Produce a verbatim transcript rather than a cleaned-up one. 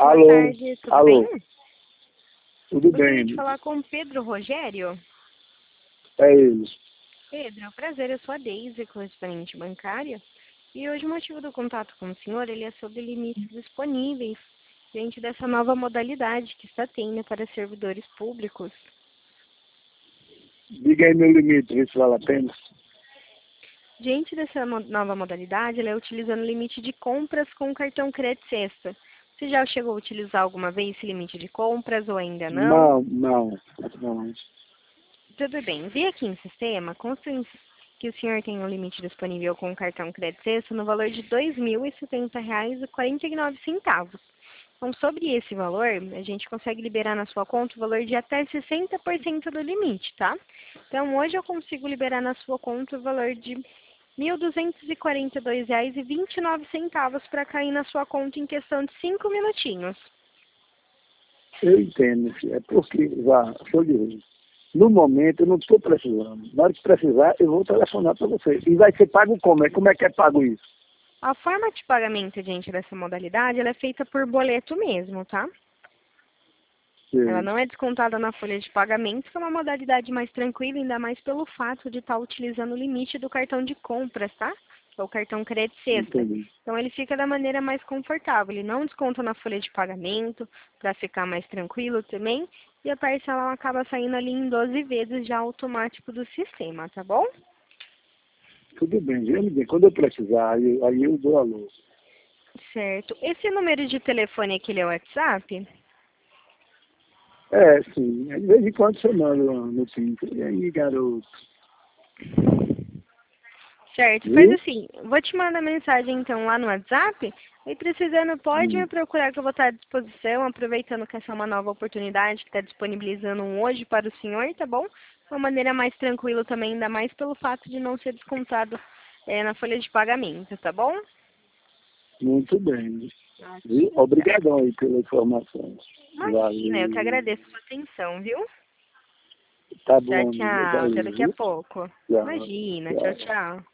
Boa Alô? tarde, tudo Alô? bem? Tudo Gostaria bem? de falar com o Pedro Rogério. É ele. Pedro, é um prazer, eu sou a Deise, correspondente bancária. E hoje o motivo do contato com o senhor, ele é sobre limites disponíveis diante dessa nova modalidade que está tendo para servidores públicos. Diga aí meu limite, vê se vale a pena. Diante dessa mo- nova modalidade, ela é utilizando o limite de compras com o cartão Crédito Sexta. Você já chegou a utilizar alguma vez esse limite de compras ou ainda não? Não, não, não. Tudo bem. Vi aqui em sistema, consta em- que o senhor tem um limite disponível com o cartão Crédito Sexta no valor de dois mil e setenta reais e quarenta e nove centavos. Então, sobre esse valor, a gente consegue liberar na sua conta o valor de até sessenta por cento do limite, tá? Então, hoje eu consigo liberar na sua conta o valor de mil duzentos e quarenta e dois reais e vinte e nove centavos para cair na sua conta em questão de cinco minutinhos. Eu entendo, filho. É porque, vá, show de hoje. No momento eu não estou precisando. Na hora que precisar, eu vou telefonar para você. E vai ser pago como? É? Como é que é pago isso? A forma de pagamento diante dessa modalidade, ela é feita por boleto mesmo, tá? Ela Sei. não é descontada na folha de pagamento, que é uma modalidade mais tranquila, ainda mais pelo fato de estar utilizando o limite do cartão de compras, tá? Que é o cartão Crédito Sexta. Entendi. Então ele fica da maneira mais confortável. Ele não desconta na folha de pagamento, para ficar mais tranquilo também. E a parcela acaba saindo ali em doze vezes já automático do sistema, tá bom? Tudo bem, viu, bem. Quando eu precisar, aí, eu- aí eu dou a luz. Certo. Esse número de telefone aqui, ele é o WhatsApp? É, sim. De vez em quando você manda no Pinto. E aí, garoto? Certo, faz Viu? assim, vou te mandar mensagem então lá no WhatsApp, e precisando pode me Hum. procurar que eu vou estar à disposição, aproveitando que essa é uma nova oportunidade que está disponibilizando um hoje para o senhor, tá bom? Uma maneira mais tranquila também, ainda mais pelo fato de não ser descontado é, na folha de pagamento, tá bom? Muito bem. Viu? Ok, tá. Obrigadão aí pela informação. Imagina, eu que Valeu. agradeço a sua atenção, viu? Tá Tchau, bom, amiga. tchau, até Valeu, daqui a viu? pouco. Tchau. Imagina, tchau, Tchau. tchau.